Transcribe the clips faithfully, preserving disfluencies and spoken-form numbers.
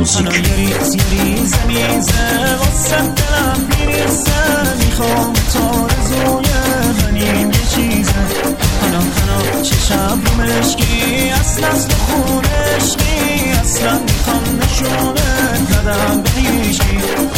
موزیک. ریز ریز میزه واسه دلم میریزه، میخوام تا رزوی منیم یه چیزه. هنا هنا چشم رو مشکی اصل از تو خونشکی، اصلا میخوام نشونه ندم به هیچکی.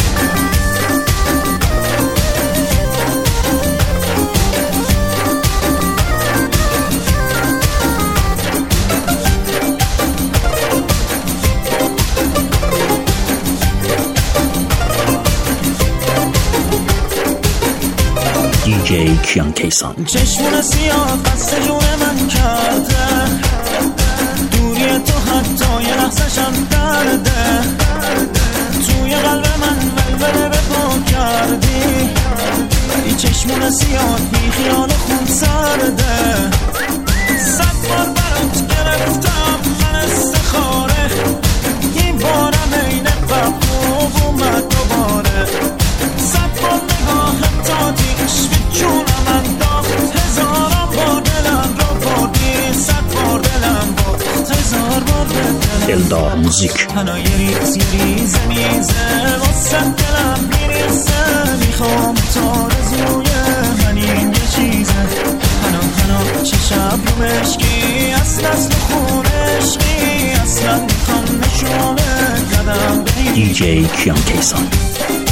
دی جی کیان کیسان. چشمون سیاه قصد جون من کرده، دوری تو حتی یه لحظه‌شم درده، توی قلب من ولوله به پا کردی. این چشمون سیاه بی خیال خون سرده، صد بار برات گرفتم من استخاره، این بارم این قبل اومد دوباره. صد بار نگاهم تا دیش به جونم انداخت، هزارم بار دلم رو بردی، صد بار دلم باخت، هزار بار به دلم. دلدار موزیک. هنای ریز ریز میزه واسه دلم میریزه، میخوام تا رزوی منیم یه چیزه. هنا هنا چشم رو مشکی اصل از تو خونشکی، اصلا میخوام نشونه قدم بگی. دی جی کیان کیسان.